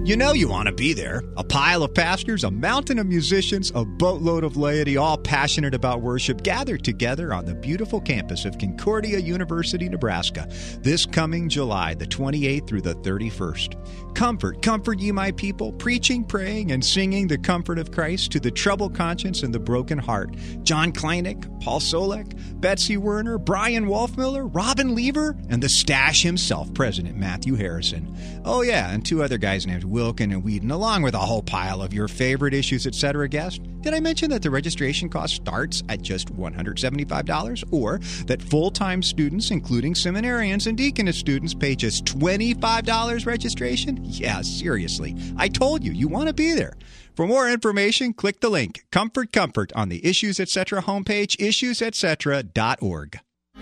You know you want to be there. A pile of pastors, a mountain of musicians, a boatload of laity, all passionate about worship, gathered together on the beautiful campus of Concordia University, Nebraska, this coming July, the 28th through the 31st. Comfort, comfort ye my people, preaching, praying, and singing the comfort of Christ to the troubled conscience and the broken heart. John Kleinig, Paul Solek, Betsy Werner, Brian Wolfmiller, Robin Lever, and the Stash himself, President Matthew Harrison. Oh yeah, and two other guys named Wilkin and Whedon, along with a whole pile of your favorite Issues, Etc. guests. Did I mention that the registration cost starts at just $175, or that full-time students, including seminarians and deaconess students, pay just $25 registration? Yeah, seriously. I told you want to be there. For more information, click the link, Comfort, Comfort, on the Issues, Etc. homepage, issuesetc.org.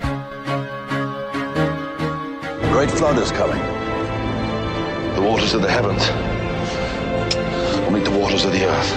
A great flood is coming. The waters of the heavens will meet the waters of the earth.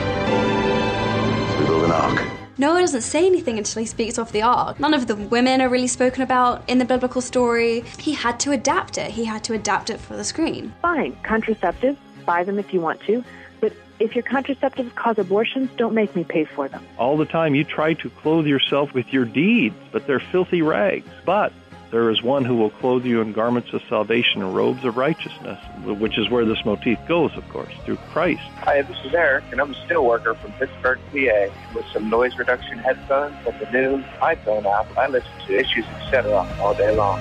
We build an ark. Noah doesn't say anything until he speaks of the ark. None of the women are really spoken about in the biblical story. He had to adapt it. He had to adapt it for the screen. Fine, contraceptives, buy them if you want to, but if your contraceptives cause abortions, don't make me pay for them. All the time you try to clothe yourself with your deeds, but they're filthy rags. But there is one who will clothe you in garments of salvation and robes of righteousness, which is where this motif goes, of course, through Christ. Hi, this is Eric, and I'm a steel worker from Pittsburgh, PA. With some noise reduction headphones and the new iPhone app, I listen to Issues, Etc. all day long.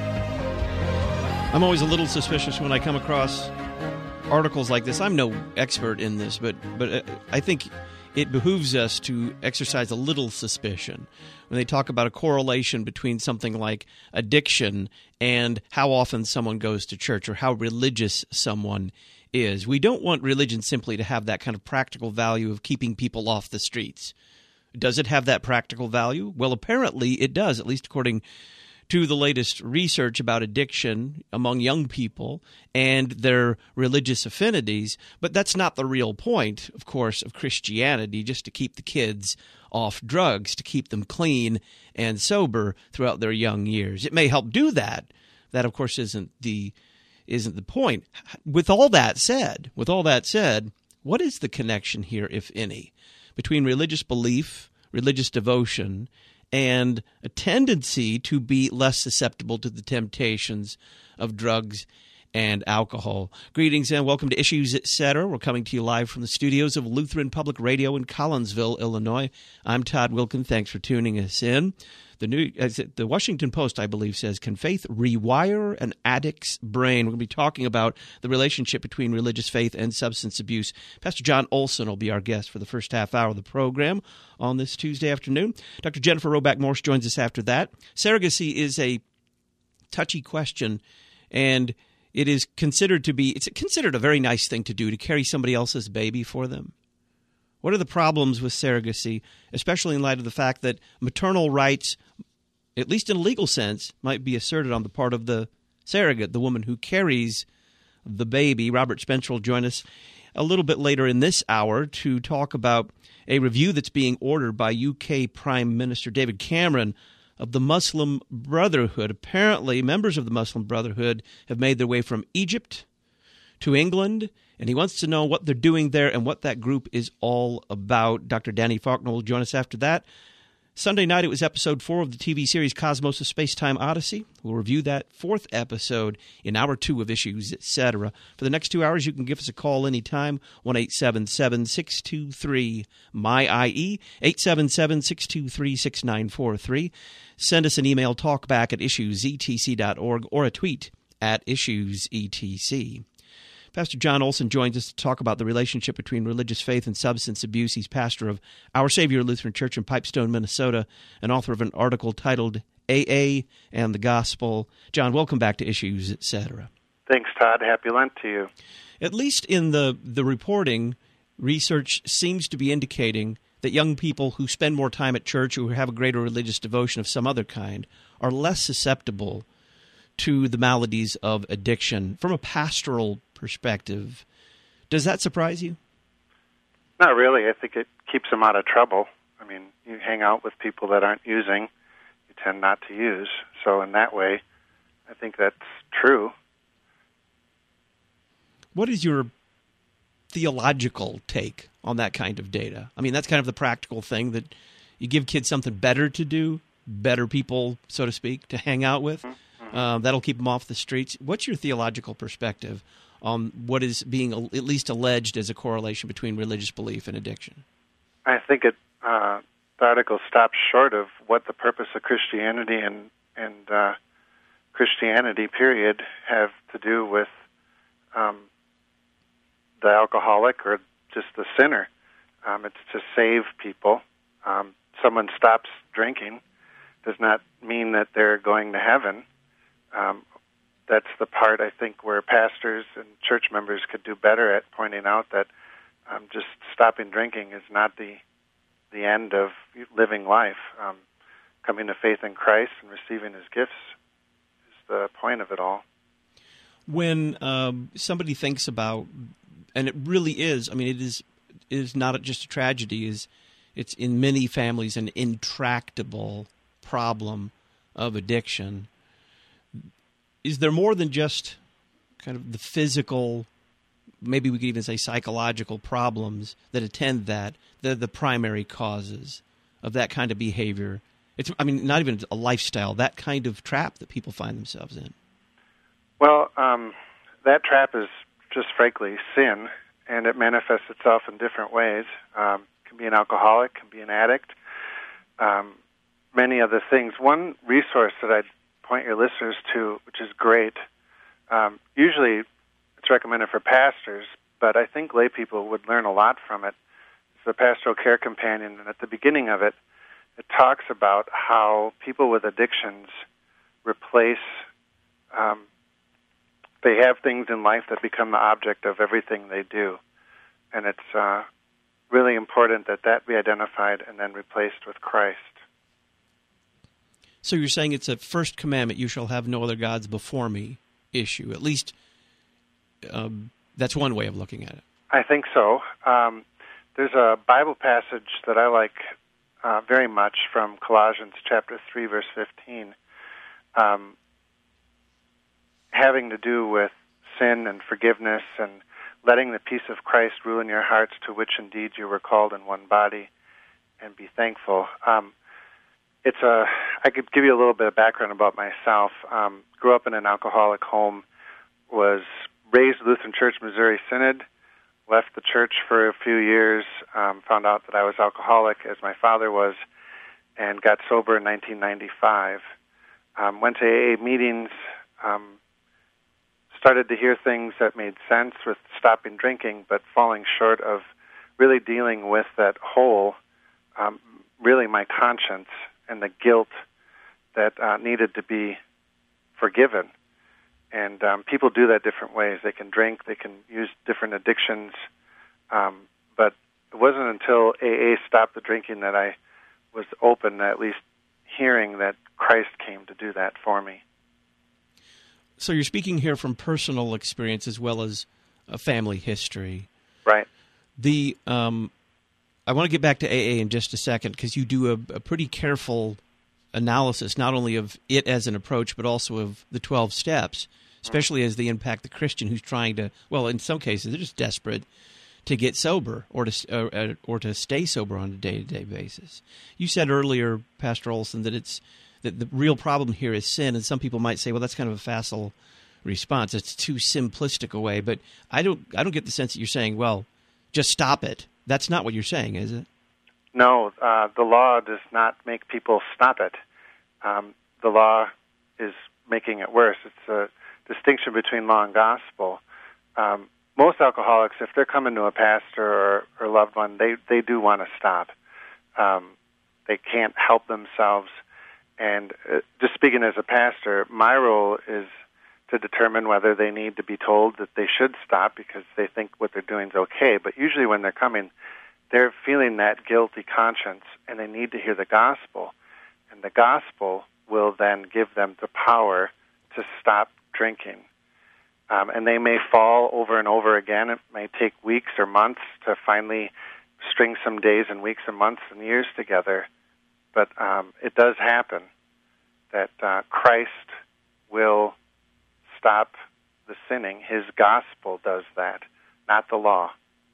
I'm always a little suspicious when I come across articles like this. I'm no expert in this, but I think it behooves us to exercise a little suspicion when they talk about a correlation between something like addiction and how often someone goes to church or how religious someone is. We don't want religion simply to have that kind of practical value of keeping people off the streets. Does it have that practical value? Well, apparently it does, at least according to the latest research about addiction among young people and their religious affinities. But that's not the real point, of course, of Christianity, just to keep the kids off drugs, to keep them clean and sober throughout their young years. It may help do that. That, of course, isn't the point. With all that said, what is the connection here, if any, between religious belief, religious devotion, and a tendency to be less susceptible to the temptations of drugs and alcohol? Greetings and welcome to Issues, Etc. We're coming to you live from the studios of Lutheran Public Radio in Collinsville, Illinois. I'm Todd Wilkin. Thanks for tuning us in. The Washington Post, I believe, says, "Can faith rewire an addict's brain?" We're going to be talking about the relationship between religious faith and substance abuse. Pastor John Olson will be our guest for the first half hour of the program on this Tuesday afternoon. Dr. Jennifer Roback-Morse joins us after that. Surrogacy is a touchy question, and it's considered a very nice thing to do, to carry somebody else's baby for them. What are the problems with surrogacy, especially in light of the fact that maternal rights, at least in a legal sense, might be asserted on the part of the surrogate, the woman who carries the baby? Robert Spencer will join us a little bit later in this hour to talk about a review that's being ordered by UK Prime Minister David Cameron of the Muslim Brotherhood. Apparently, members of the Muslim Brotherhood have made their way from Egypt to England, and he wants to know what they're doing there and what that group is all about. Dr. Danny Faulkner will join us after that. Sunday night, it was episode 4 of the TV series Cosmos: A Space-Time Odyssey. We'll review that 4th episode in hour 2 of Issues, Etc. For the next 2 hours, you can give us a call anytime, 1-877-623-MY-IE, 877-623-6943. Send us an email, talkback@issuesetc.org, or a tweet @issuesetc. Pastor John Olson joins us to talk about the relationship between religious faith and substance abuse. He's pastor of Our Savior Lutheran Church in Pipestone, Minnesota, and author of an article titled AA and the Gospel. John, welcome back to Issues, Etc. Thanks, Todd. Happy Lent to you. At least in the reporting, research seems to be indicating that young people who spend more time at church, who have a greater religious devotion of some other kind, are less susceptible to the maladies of addiction. From a pastoral perspective, does that surprise you? Not really. I think it keeps them out of trouble. I mean, you hang out with people that aren't using, you tend not to use. So in that way, I think that's true. What is your theological take on that kind of data? I mean, that's kind of the practical thing, that you give kids something better to do, better people, so to speak, to hang out with. That'll keep them off the streets. What's your theological perspective on what is being at least alleged as a correlation between religious belief and addiction? I think the article stops short of what the purpose of Christianity and Christianity, period, have to do with the alcoholic or just the sinner. It's to save people. Someone stops drinking does not mean that they're going to heaven. That's the part, I think, where pastors and church members could do better at pointing out that just stopping drinking is not the end of living life. Coming to faith in Christ and receiving His gifts is the point of it all. When somebody thinks about, and it really is, I mean, it is not just a tragedy, it's in many families an intractable problem of addiction. Is there more than just kind of the physical, maybe we could even say psychological problems that attend that, the primary causes of that kind of behavior? It's, I mean, not even a lifestyle, that kind of trap that people find themselves in. Well, that trap is just frankly sin, and it manifests itself in different ways. It can be an alcoholic, can be an addict, many other things. One resource that I'd point your listeners to, which is great, usually it's recommended for pastors, but I think lay people would learn a lot from it. It's the Pastoral Care Companion, and at the beginning of it, it talks about how people with addictions replace, they have things in life that become the object of everything they do. And it's really important that be identified and then replaced with Christ. So you're saying it's a first commandment, you shall have no other gods before me issue. At least that's one way of looking at it. I think so. There's a Bible passage that I like very much from Colossians chapter 3, verse 15, having to do with sin and forgiveness and letting the peace of Christ rule in your hearts, to which indeed you were called in one body, and be thankful. I could give you a little bit of background about myself. Grew up in an alcoholic home, was raised Lutheran Church Missouri Synod, left the church for a few years, found out that I was alcoholic as my father was, and got sober in 1995. Went to AA meetings, started to hear things that made sense with stopping drinking, but falling short of really dealing with that whole, really my conscience and the guilt that needed to be forgiven. And people do that different ways. They can drink, they can use different addictions, but it wasn't until AA stopped the drinking that I was open to at least hearing that Christ came to do that for me. So you're speaking here from personal experience as well as a family history. Right. I want to get back to AA in just a second, because you do a pretty careful analysis, not only of it as an approach, but also of the 12 steps, especially as they impact the Christian who's trying to, well, in some cases, they're just desperate to get sober or to stay sober on a day-to-day basis. You said earlier, Pastor Olson, that the real problem here is sin, and some people might say, well, that's kind of a facile response. It's too simplistic a way, but I don't get the sense that you're saying, well, just stop it. That's not what you're saying, is it? No, the law does not make people stop it. The law is making it worse. It's a distinction between law and gospel. Most alcoholics, if they're coming to a pastor or loved one, they do want to stop. They can't help themselves. And just speaking as a pastor, my role is to determine whether they need to be told that they should stop because they think what they're doing is okay. But usually when they're coming, they're feeling that guilty conscience, and they need to hear the gospel. And the gospel will then give them the power to stop drinking. And they may fall over and over again. It may take weeks or months to finally string some days and weeks and months and years together. But it does happen that Christ will stop the sinning. His gospel does that, not the law.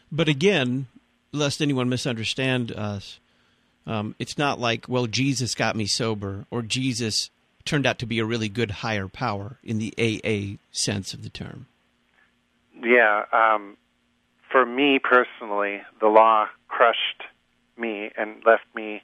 But again, lest anyone misunderstand us, it's not like, well, Jesus got me sober, or Jesus turned out to be a really good higher power in the AA sense of the term. Yeah. For me personally, the law crushed me and left me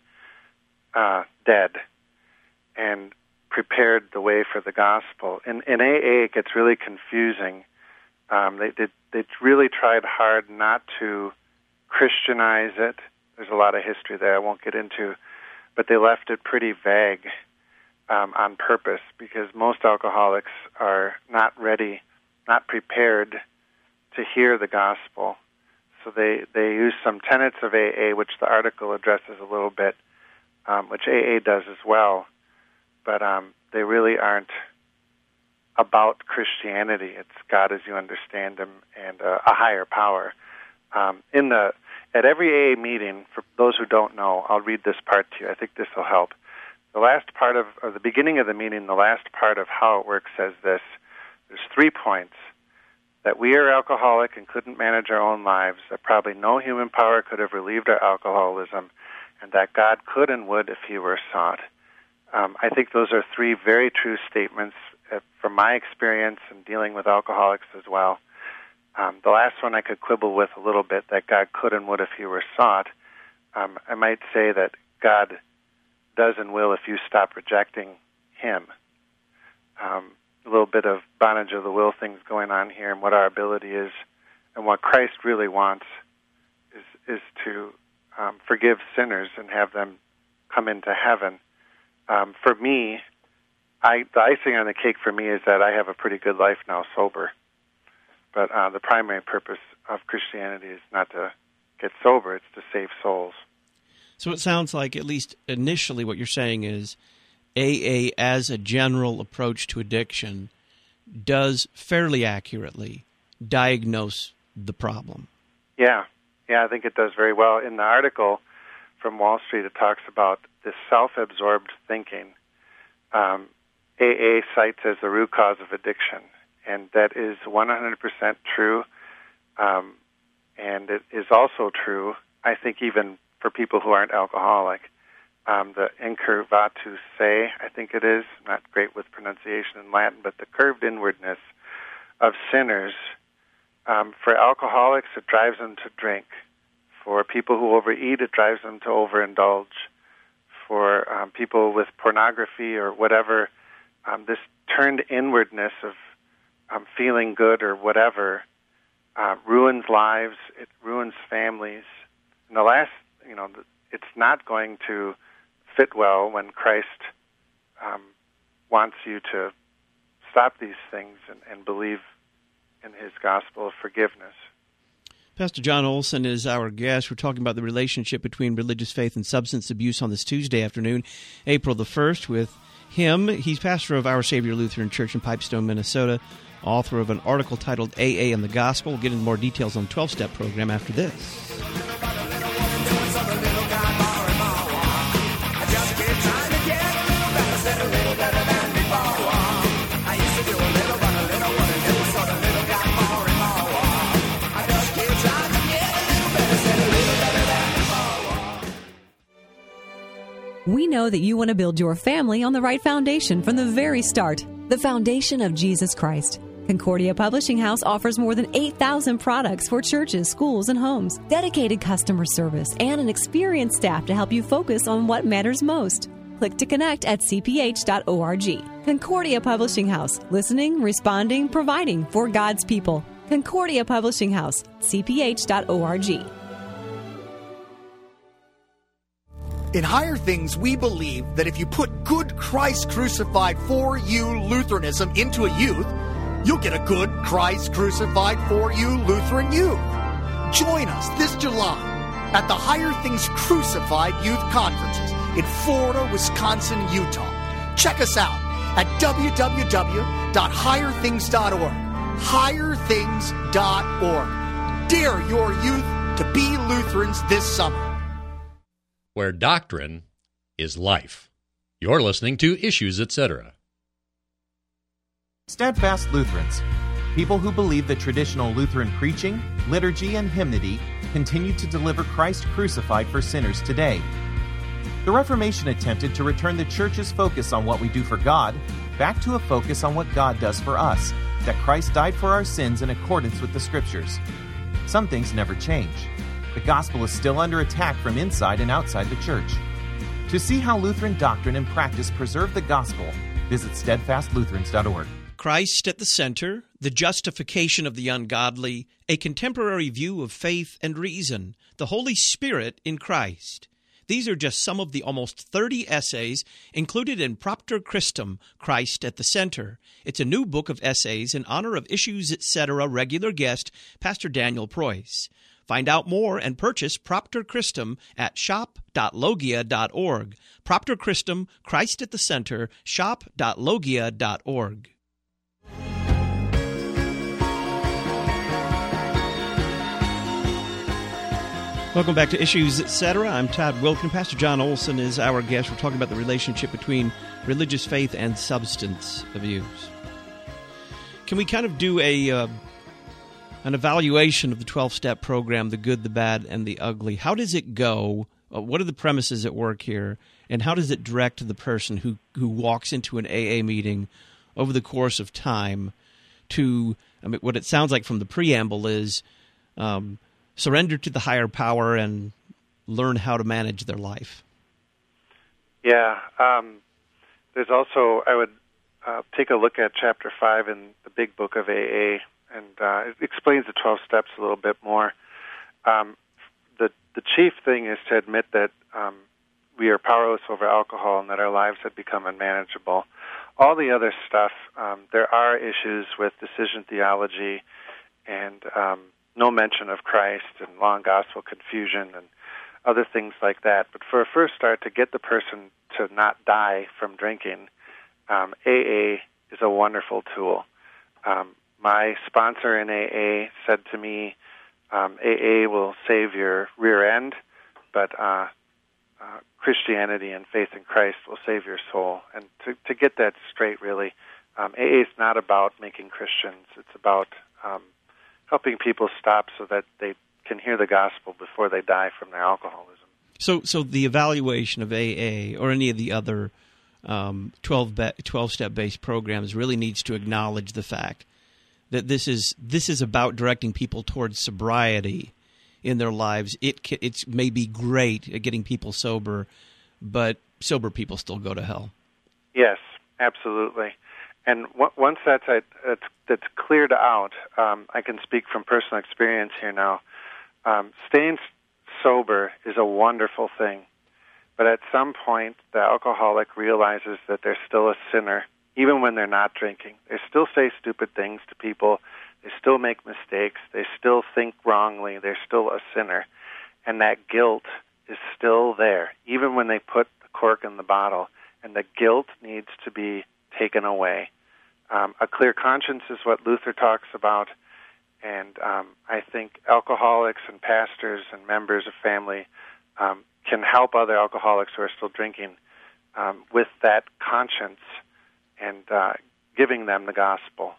dead and prepared the way for the gospel. In AA, it gets really confusing. They really tried hard not to Christianize it. There's a lot of history there I won't get into, but they left it pretty vague on purpose, because most alcoholics are not ready, not prepared to hear the gospel. So they use some tenets of AA, which the article addresses a little bit, which AA does as well, but they really aren't about Christianity. It's God as you understand Him and a higher power. At every AA meeting, for those who don't know, I'll read this part to you. I think this will help. The last part of, or the beginning of the meeting, the last part of how it works says this. There's 3 points. That we are alcoholic and couldn't manage our own lives, that probably no human power could have relieved our alcoholism, and that God could and would if He were sought. I think those are 3 very true statements from my experience in dealing with alcoholics as well. The last one I could quibble with a little bit, that God could and would if He were sought. I might say that God does and will if you stop rejecting Him. A little bit of bondage of the will things going on here, and what our ability is, and what Christ really wants is to forgive sinners and have them come into heaven. For me, the icing on the cake for me is that I have a pretty good life now sober. But the primary purpose of Christianity is not to get sober, it's to save souls. So it sounds like, at least initially, what you're saying is AA as a general approach to addiction does fairly accurately diagnose the problem. Yeah, I think it does very well. In the article from Wall Street, it talks about this self-absorbed thinking. AA cites as the root cause of addiction, and that is 100% true, and it is also true, I think, even for people who aren't alcoholic. The incurvatus se, I think it is, not great with pronunciation in Latin, but the curved inwardness of sinners. For alcoholics, it drives them to drink. For people who overeat, it drives them to overindulge. For people with pornography or whatever, this turned inwardness of feeling good or whatever ruins lives, it ruins families. And the last, it's not going to fit well when Christ wants you to stop these things and believe in His gospel of forgiveness. Pastor John Olson is our guest. We're talking about the relationship between religious faith and substance abuse on this Tuesday afternoon, April the 1st, with him. He's pastor of Our Savior Lutheran Church in Pipestone, Minnesota, author of an article titled AA and the Gospel. We'll get into more details on the 12-Step program after this. We know that you want to build your family on the right foundation from the very start, the foundation of Jesus Christ. Concordia Publishing House offers more than 8,000 products for churches, schools, and homes, dedicated customer service, and an experienced staff to help you focus on what matters most. Click to connect at cph.org. Concordia Publishing House, listening, responding, providing for God's people. Concordia Publishing House, cph.org. In Higher Things, we believe that if you put good Christ crucified for you Lutheranism into a youth, you'll get a good Christ crucified for you Lutheran youth. Join us this July at the Higher Things Crucified Youth Conferences in Florida, Wisconsin, and Utah. Check us out at www.higherthings.org. Higherthings.org. Dare your youth to be Lutherans this summer. Where doctrine is life. You're listening to Issues, Etc. Steadfast Lutherans, People who believe that traditional Lutheran preaching, liturgy, and hymnody continue to deliver Christ crucified for sinners today. The Reformation attempted to return the Church's focus on what we do for God back to a focus on what God does for us, that Christ died for our sins in accordance with the Scriptures. Some things never change. The gospel is still under attack from inside and outside the Church. To see how Lutheran doctrine and practice preserve the gospel, visit steadfastlutherans.org. Christ at the center, the justification of the ungodly, a contemporary view of faith and reason, the Holy Spirit in Christ. These are just some of the almost 30 essays included in Propter Christum, Christ at the Center. It's a new book of essays in honor of Issues Etc. regular guest, Pastor Daniel Preuss. Find out more and purchase Propter Christum at shop.logia.org. Propter Christum, Christ at the Center, shop.logia.org. Welcome back to Issues Etc. I'm Todd Wilkin. Pastor John Olson is our guest. We're talking about the relationship between religious faith and substance abuse. Can we kind of do an evaluation of the 12-step program, the good, the bad, and the ugly? How does it go? What are the premises at work here? And how does it direct the person who walks into an AA meeting over the course of time to, what it sounds like from the preamble is, surrender to the higher power and learn how to manage their life? Yeah. There's also, I would take a look at Chapter 5 in the big book of AA, and it explains the 12 steps a little bit more. The chief thing is to admit that we are powerless over alcohol and that our lives have become unmanageable. All the other stuff, there are issues with decision theology and no mention of Christ and law and gospel confusion and other things like that. But for a first start, to get the person to not die from drinking, AA is a wonderful tool. My sponsor in AA said to me, AA will save your rear end, but Christianity and faith in Christ will save your soul. And to get that straight, really, AA is not about making Christians. It's about helping people stop so that they can hear the gospel before they die from their alcoholism. So the evaluation of AA or any of the other 12-step-based programs really needs to acknowledge the fact that this is about directing people towards sobriety in their lives. It's maybe great at getting people sober, but sober people still go to hell. Yes, absolutely. And once that's cleared out, I can speak from personal experience here now. Staying sober is a wonderful thing, but at some point the alcoholic realizes that they're still a sinner, even when they're not drinking. They still say stupid things to people. They still make mistakes. They still think wrongly. They're still a sinner. And that guilt is still there, even when they put the cork in the bottle. And the guilt needs to be taken away. A clear conscience is what Luther talks about, and I think alcoholics and pastors and members of family can help other alcoholics who are still drinking with that conscience and giving them the gospel.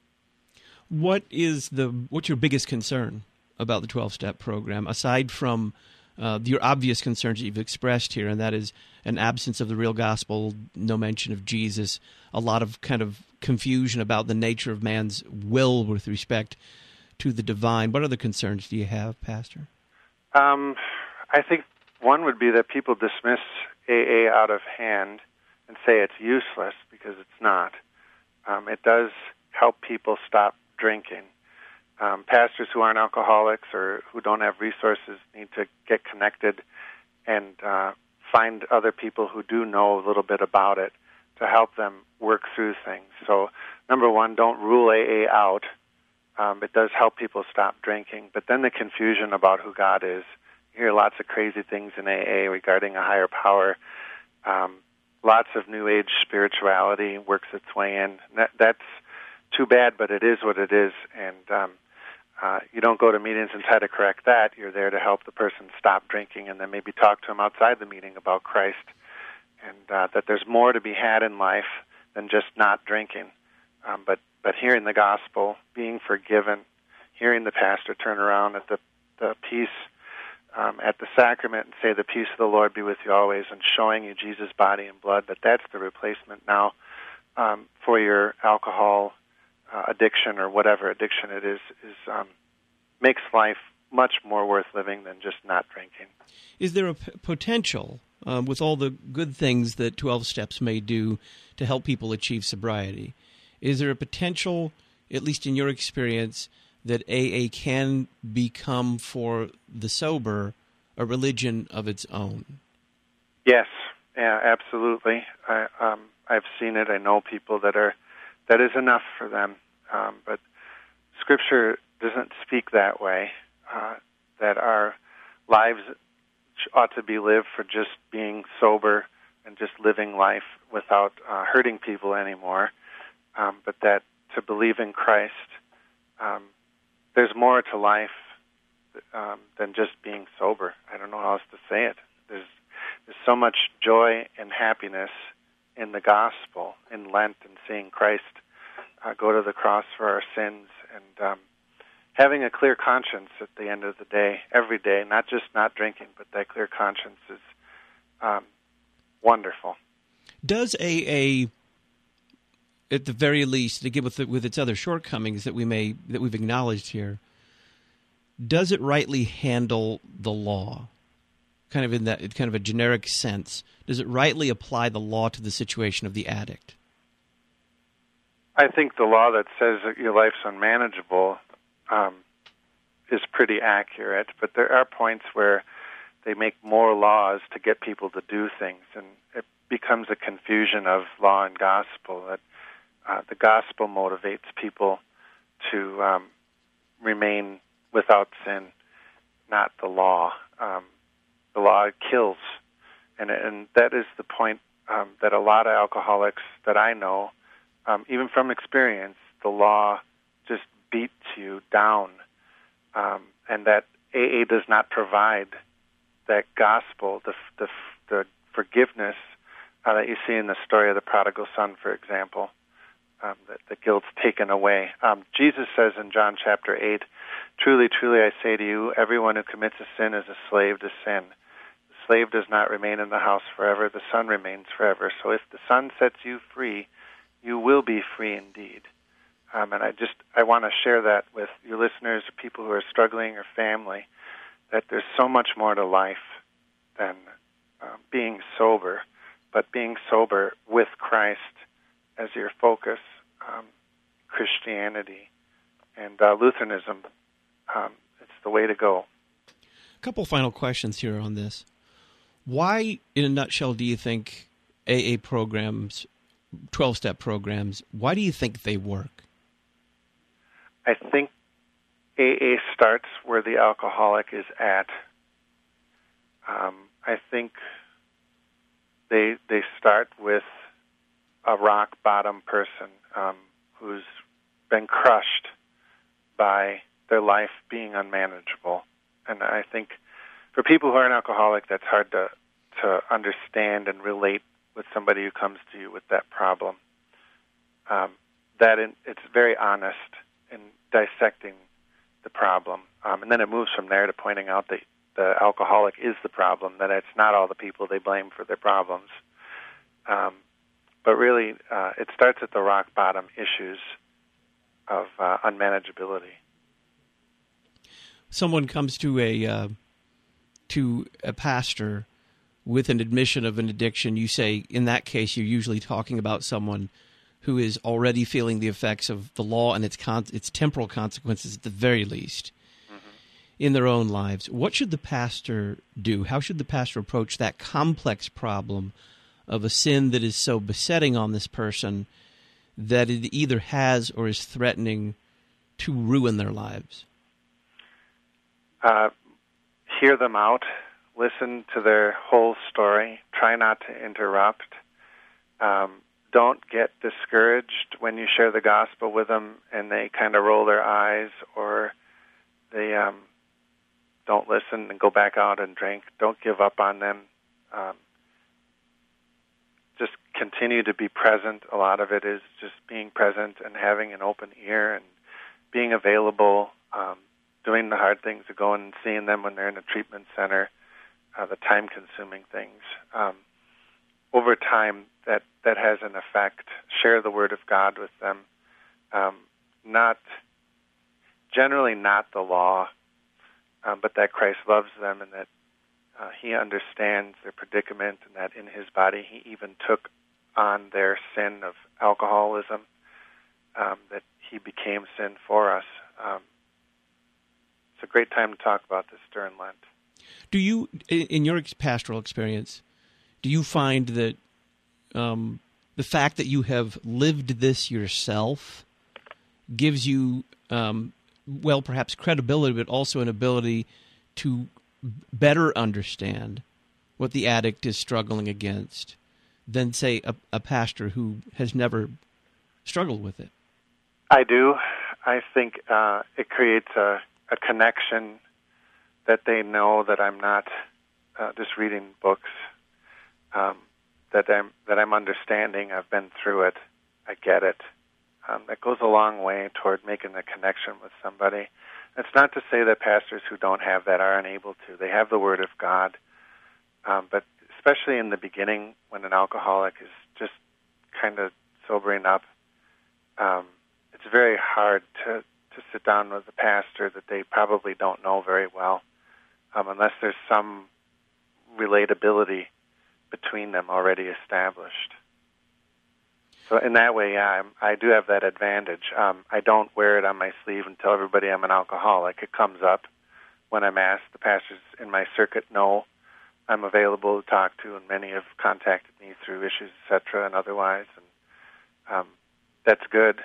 What's your biggest concern about the 12-step program, aside from your obvious concerns that you've expressed here, and that is an absence of the real gospel, no mention of Jesus, a lot of kind of confusion about the nature of man's will with respect to the divine? What other concerns do you have, Pastor? I think one would be that people dismiss AA out of hand and say it's useless, because it's not. It does help people stop drinking. Pastors who aren't alcoholics or who don't have resources need to get connected and find other people who do know a little bit about it to help them work through things. So, number one, don't rule AA out. It does help people stop drinking. But then the confusion about who God is. You hear lots of crazy things in AA regarding a higher power. Lots of New Age spirituality works its way in. That's too bad, but it is what it is. And you don't go to meetings and try to correct that. You're there to help the person stop drinking and then maybe talk to them outside the meeting about Christ and that there's more to be had in life than just not drinking. But hearing the gospel, being forgiven, hearing the pastor turn around at the peace at the sacrament and say, "The peace of the Lord be with you always," and showing you Jesus' body and blood, that's the replacement now for your alcohol addiction or whatever addiction it is makes life much more worth living than just not drinking. Is there a potential, with all the good things that 12 Steps may do to help people achieve sobriety, is there a potential, at least in your experience, that AA can become for the sober a religion of its own? Yes, yeah, absolutely. I've seen it. I know people that is enough for them. But Scripture doesn't speak that way, that our lives ought to be lived for just being sober and just living life without hurting people anymore, but that to believe in Christ, there's more to life than just being sober. I don't know how else to say it. There's so much joy and happiness in the gospel, in Lent, and seeing Christ go to the cross for our sins, and having a clear conscience at the end of the day, every day, not just not drinking, but that clear conscience is wonderful. Does AA, at the very least, again with its other shortcomings that we've acknowledged here, does it rightly handle the law? Kind of in that kind of a generic sense, does it rightly apply the law to the situation of the addict? I think the law that says that your life's unmanageable is pretty accurate, but there are points where they make more laws to get people to do things, and it becomes a confusion of law and gospel, that the gospel motivates people to remain without sin, not the law. The law kills, and that is the point that a lot of alcoholics that I know, even from experience, the law just beats you down, and that AA does not provide that gospel, the forgiveness that you see in the story of the prodigal son, for example, that the guilt's taken away. Jesus says in John chapter 8, "Truly, truly, I say to you, everyone who commits a sin is a slave to sin. The slave does not remain in the house forever, the son remains forever. So if the son sets you free, you will be free indeed." And I want to share that with your listeners, people who are struggling or family, that there's so much more to life than being sober, but being sober with Christ as your focus. Christianity and Lutheranism, it's the way to go. A couple final questions here on this. Why, in a nutshell, do you think AA programs, 12-step programs, why do you think they work? I think AA starts where the alcoholic is at. I think they start with a rock-bottom person who's been crushed by their life being unmanageable. And I think for people who are an alcoholic, that's hard to understand and relate with somebody who comes to you with that problem. It's very honest in dissecting the problem. And then it moves from there to pointing out that the alcoholic is the problem, that it's not all the people they blame for their problems. But really, it starts at the rock-bottom issues of unmanageability. Someone comes to a pastor with an admission of an addiction. You say, in that case, you're usually talking about someone who is already feeling the effects of the law and its temporal consequences, at the very least, in their own lives. What should the pastor do? How should the pastor approach that complex problem of a sin that is so besetting on this person that it either has or is threatening to ruin their lives? Hear them out. Listen to their whole story. Try not to interrupt. Don't get discouraged when you share the gospel with them and they kind of roll their eyes, or they don't listen and go back out and drink. Don't give up on them. Just continue to be present. A lot of it is just being present and having an open ear and being available, doing the hard things of going and seeing them when they're in a treatment center, the time-consuming things. Over time, that has an effect. Share the Word of God with them. Generally not the law, but that Christ loves them and that He understands their predicament and that in His body He even took on their sin of alcoholism, that He became sin for us. It's a great time to talk about this during Lent. Do you, in your pastoral experience, do you find that the fact that you have lived this yourself gives you, perhaps credibility, but also an ability to better understand what the addict is struggling against than, say, a pastor who has never struggled with it? I do. I think it creates a connection that they know that I'm not just reading books, that I'm understanding. I've been through it. I get it. That goes a long way toward making a connection with somebody. It's not to say that pastors who don't have that are unable to. They have the Word of God, but especially in the beginning when an alcoholic is just kind of sobering up, it's very hard to sit down with a pastor that they probably don't know very well, unless there's some relatability between them already established. So in that way, yeah, I do have that advantage. I don't wear it on my sleeve and tell everybody I'm an alcoholic. It comes up when I'm asked. The pastors in my circuit know I'm available to talk to, and many have contacted me through issues, etc., and otherwise. And that's good.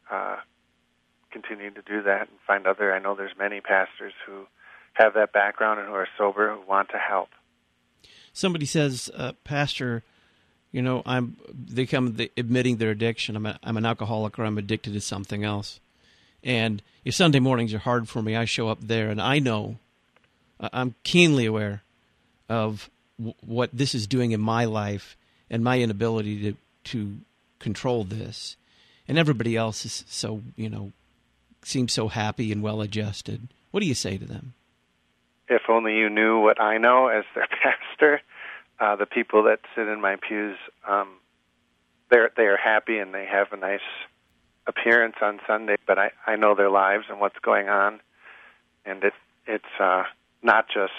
Continue to do that and find other. I know there's many pastors who have that background and who are sober who want to help. Somebody says, Pastor, they come admitting their addiction. I'm an alcoholic, or I'm addicted to something else. And if Sunday mornings are hard for me, I show up there, and I know, I'm keenly aware of what this is doing in my life and my inability to control this. And everybody else is so, seems so happy and well-adjusted. What do you say to them? If only you knew what I know as their pastor. The people that sit in my pews, they are happy and they have a nice appearance on Sunday, but I know their lives and what's going on, and it's not just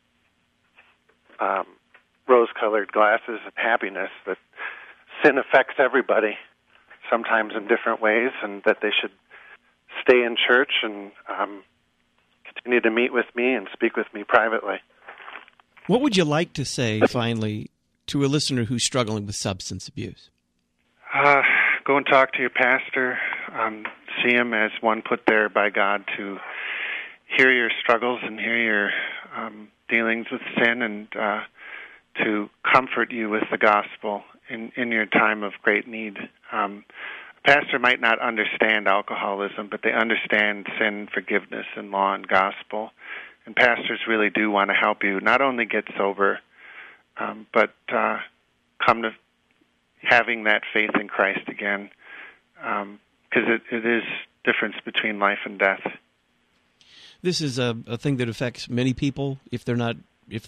rose-colored glasses of happiness. That sin affects everybody, sometimes in different ways, and that they should stay in church and continue to meet with me and speak with me privately. What would you like to say, finally, to a listener who's struggling with substance abuse? Go and talk to your pastor. See him as one put there by God to hear your struggles and hear your dealings with sin and to comfort you with the gospel in your time of great need. A pastor might not understand alcoholism, but they understand sin, forgiveness, and law and gospel. And pastors really do want to help you not only get sober, but come to having that faith in Christ again, because it is difference between life and death. This is a thing that affects many people if they're not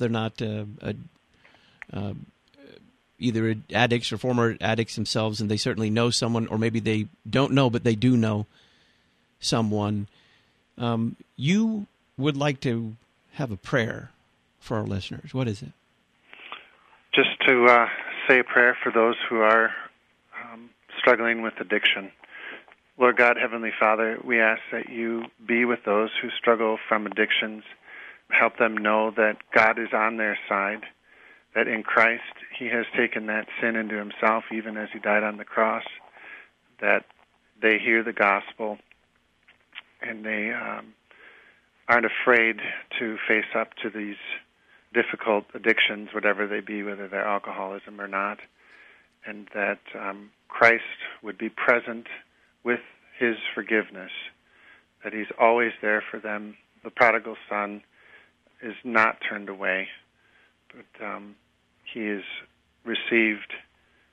either addicts or former addicts themselves, and they certainly know someone, or maybe they don't know, but they do know someone. You would like to have a prayer for our listeners. What is it? Just to say a prayer for those who are struggling with addiction. Lord God, Heavenly Father, we ask that you be with those who struggle from addictions. Help them know that God is on their side, that in Christ He has taken that sin into Himself, even as He died on the cross, that they hear the gospel and they aren't afraid to face up to these difficult addictions, whatever they be, whether they're alcoholism or not, and that Christ would be present with His forgiveness, that He's always there for them. The prodigal son is not turned away, but he is received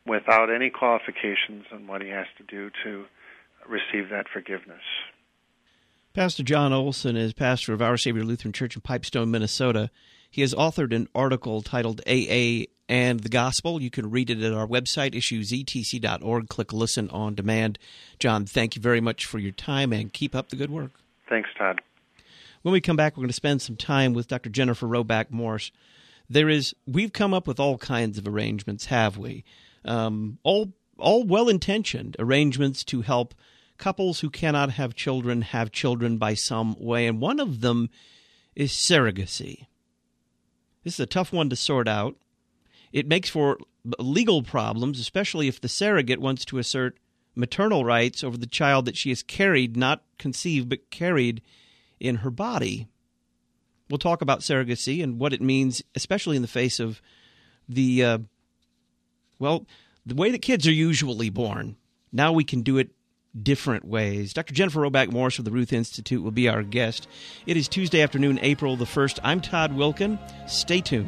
without any qualifications on what he has to do to receive that forgiveness. Pastor John Olson is pastor of Our Savior Lutheran Church in Pipestone, Minnesota. He has authored an article titled AA and the Gospel. You can read it at our website, issuesetc.org. Click Listen on Demand. John, thank you very much for your time, and keep up the good work. Thanks, Todd. When we come back, we're going to spend some time with Dr. Jennifer Roback Morse. We've come up with all kinds of arrangements, have we? All well-intentioned arrangements to help couples who cannot have children by some way, and one of them is surrogacy. This is a tough one to sort out. It makes for legal problems, especially if the surrogate wants to assert maternal rights over the child that she has carried, not conceived, but carried in her body. We'll talk about surrogacy and what it means, especially in the face of the way that kids are usually born. Now we can do it different ways. Dr. Jennifer Roback Morse of the Ruth Institute will be our guest. It is Tuesday afternoon, April the 1st. I'm Todd Wilkin. Stay tuned.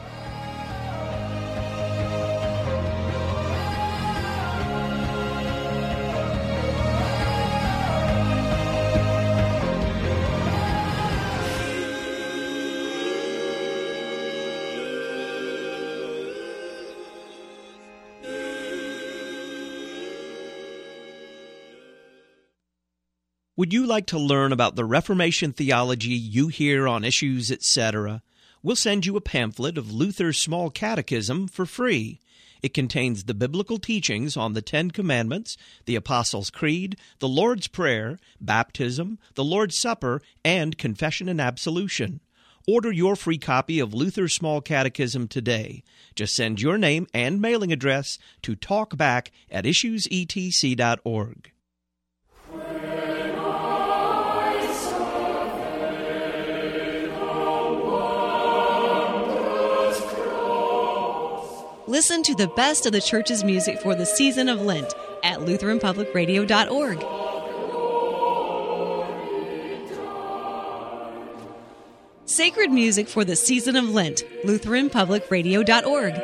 Would you like to learn about the Reformation theology you hear on Issues, etc.? We'll send you a pamphlet of Luther's Small Catechism for free. It contains the biblical teachings on the Ten Commandments, the Apostles' Creed, the Lord's Prayer, baptism, the Lord's Supper, and confession and absolution. Order your free copy of Luther's Small Catechism today. Just send your name and mailing address to talkback@issuesetc.org. Listen to the best of the church's music for the season of Lent at LutheranPublicRadio.org. Sacred music for the season of Lent, LutheranPublicRadio.org.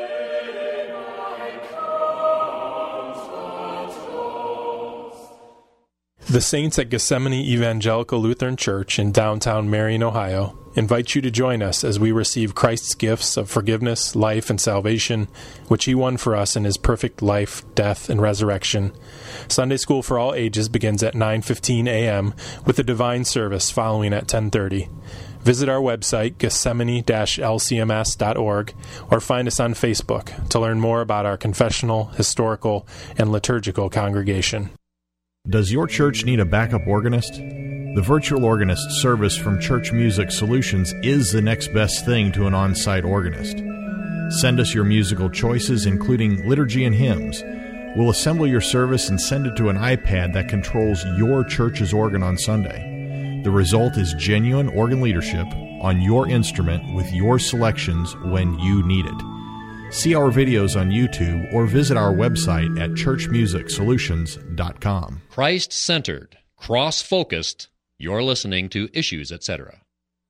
The Saints at Gethsemane Evangelical Lutheran Church in downtown Marion, Ohio, invite you to join us as we receive Christ's gifts of forgiveness, life, and salvation, which He won for us in His perfect life, death, and resurrection. Sunday school for all ages begins at 9:15 a.m. with a divine service following at 10:30. Visit our website, gethsemane-lcms.org, or find us on Facebook to learn more about our confessional, historical, and liturgical congregation. Does your church need a backup organist? The virtual organist service from Church Music Solutions is the next best thing to an on-site organist. Send us your musical choices, including liturgy and hymns. We'll assemble your service and send it to an iPad that controls your church's organ on Sunday. The result is genuine organ leadership on your instrument with your selections when you need it. See our videos on YouTube or visit our website at churchmusicsolutions.com. Christ-centered, cross-focused, you're listening to Issues, etc.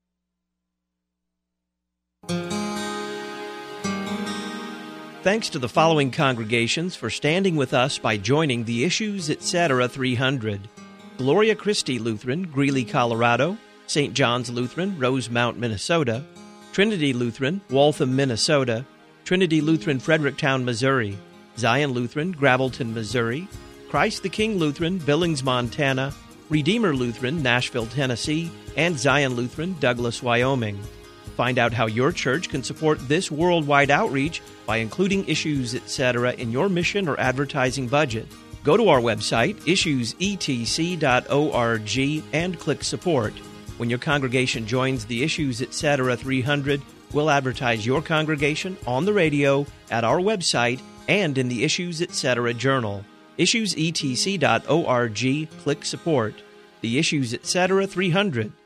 Thanks to the following congregations for standing with us by joining the Issues, etc. 300. Gloria Christi Lutheran, Greeley, Colorado; St. John's Lutheran, Rosemount, Minnesota; Trinity Lutheran, Waltham, Minnesota; Trinity Lutheran, Fredericktown, Missouri; Zion Lutheran, Gravelton, Missouri; Christ the King Lutheran, Billings, Montana; Redeemer Lutheran, Nashville, Tennessee; and Zion Lutheran, Douglas, Wyoming. Find out how your church can support this worldwide outreach by including Issues, etc. in your mission or advertising budget. Go to our website, issuesetc.org, and click Support. When your congregation joins the Issues, etc. 300, we'll advertise your congregation on the radio, at our website, and in the Issues, etc. journal. issuesetc.org, click Support. The Issues, etc. 300.